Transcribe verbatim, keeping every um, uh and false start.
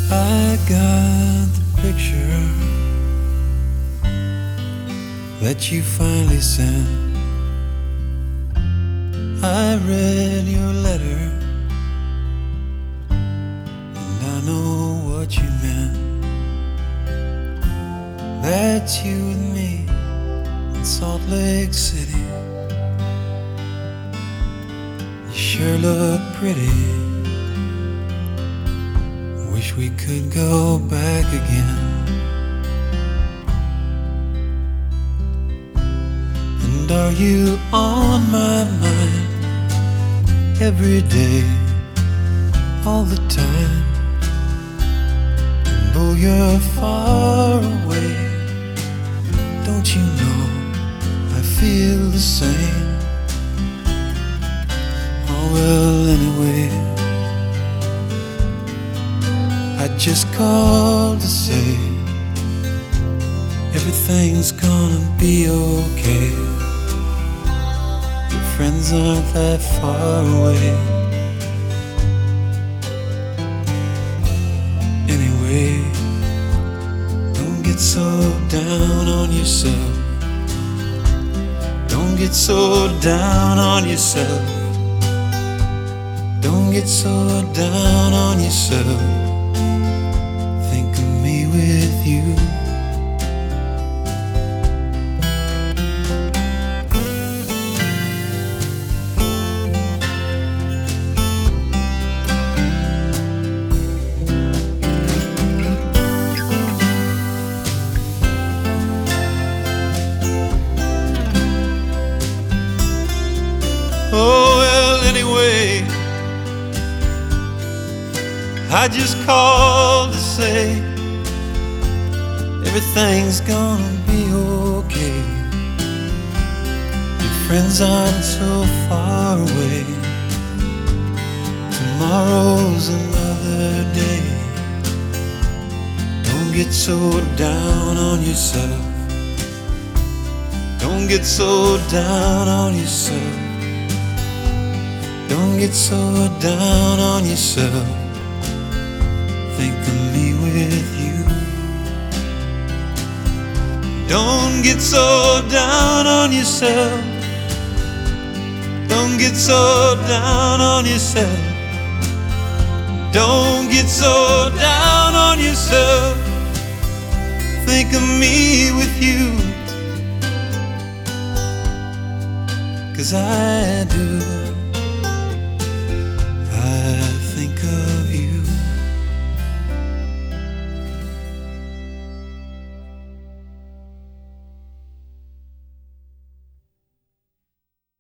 I got the picture that you finally sent. I read your letter, and I know what you meant. That's you and me in Salt Lake City. You sure look pretty. Wish we could go back again. And are you on my mind every day, all the time? And though you're far away, don't you know I feel the same? Oh well, anyway, I just called to say everything's gonna be okay. Your friends aren't that far away. Anyway, don't get so down on yourself. Don't get so down on yourself. Don't get so down on yourself. Think of me with you. Oh well, anyway, I just called to say everything's gonna be okay. Your friends aren't so far away. Tomorrow's another day. Don't get so down on yourself. Don't get so down on yourself. Don't get so down on yourself. Think of me with you. Don't get so down on yourself. Don't get so down on yourself. Don't get so down on yourself. Think of me with you. 'Cause I do.